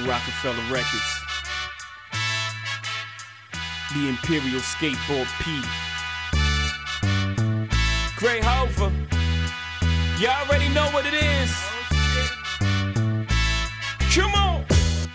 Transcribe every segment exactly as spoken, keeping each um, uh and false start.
Rockefeller Records. The Imperial Skateboard P. Gray Hofer. You already know what it is. Come on.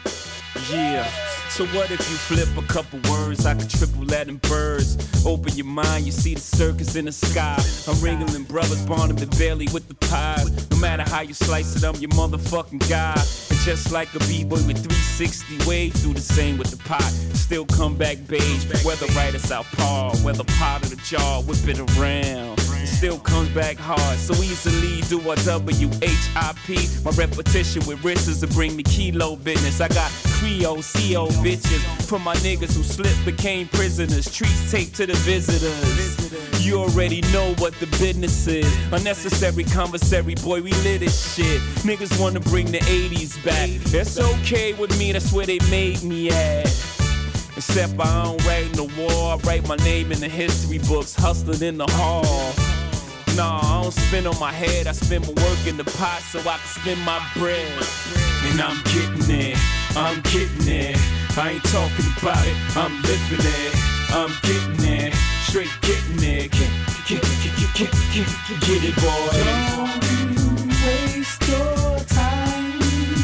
Yeah. So what if you flip a couple words like a triple Latin birds? Open your mind, you see the circus in the sky. I'm Ringling Brothers, Barnum and Bailey with the pies. No matter how you slice it, I'm your motherfucking guy. And just like a B-boy with three sixty waves, do the same with the pot. Still come back beige, whether right or southpaw, whether pot or the jaw, whip it around. It still comes back hard, so easily do a W H I P. My repetition with wrists to bring me kilo business. I got Creole, C O bitches for my niggas who slipped, became prisoners. Treats taped to the visitors. You already know what the business is. Unnecessary commissary, boy, we lit this shit. Niggas wanna bring the eighties back. That's okay with me, that's where they made me at. Except I don't write no war, I write my name in the history books, hustling in the hall. Nah, I don't spin on my head, I spend my work in the pot so I can spend my bread. And I'm getting there, I'm getting there. I ain't talking about it, I'm living it. I'm getting there, straight getting there. Get, get, get, get, get, get, get it, boy. Don't waste your time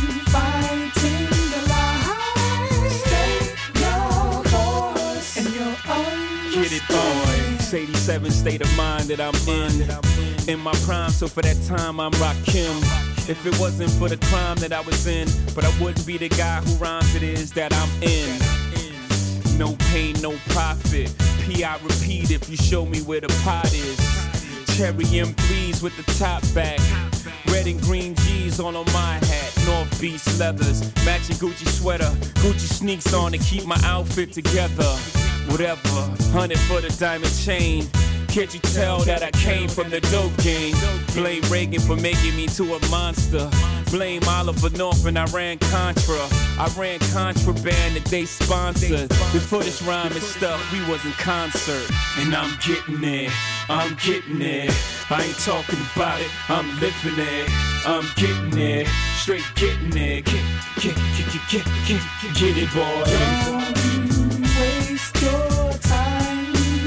fighting the lie. Stay your course and your own. Get it, boy. It's eighty-seven state of mind that I'm in. In my prime, so for that time I'm Rakim. If it wasn't for the crime that I was in, but I wouldn't be the guy who rhymes it is that I'm in. No pain, no profit. P, I repeat if you show me where the pot is. Cherry M threes with the top back. Red and green G's on on my hat. North Beach leathers, matching Gucci sweater. Gucci sneaks on to keep my outfit together. Whatever, hundred for the diamond chain. Can't you tell that I came from the dope game? Blame Reagan for making me to a monster. Blame Oliver North and I ran Contra. I ran contraband that they sponsored. Before this rhyme and stuff, we was in concert. And I'm getting there, I'm getting there. I ain't talking about it, I'm living it. I'm getting there, straight getting there. Get, get, get, get, get, get, get it, boy. Don't waste your time.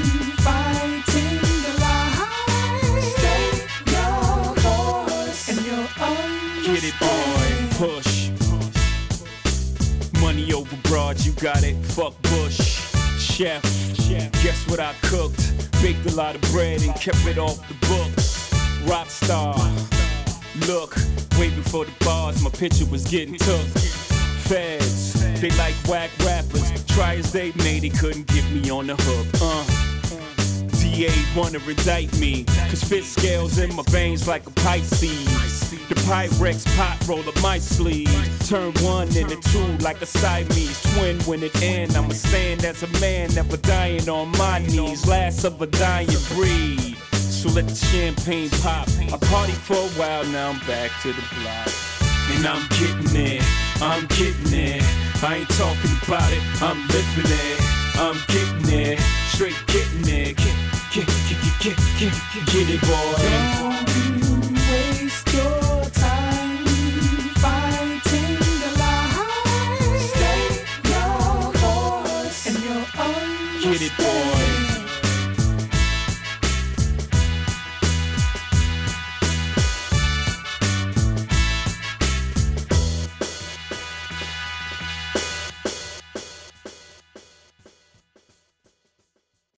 Get it, boy, push. Money over broad, you got it, fuck Bush. Chef, guess what I cooked? Baked a lot of bread and kept it off the books. Rock star, look, way before the bars, my picture was getting took. Feds, they like whack rappers. Try as they may, they couldn't get me on the hook. Uh. D A wanna indict me, cause fit scales in my veins like a Pisces. The Pyrex pot roll up my sleeve. Turn one into two like a Siamese twin. When it end, I'ma stand as a man, never dying on my knees. Last of a dying breed. So let the champagne pop. I party for a while, now I'm back to the block. And I'm getting there, I'm getting there. I ain't talking about it, I'm living it. I'm getting there, straight getting there. Get, get, get, get, get, get, get it, boy.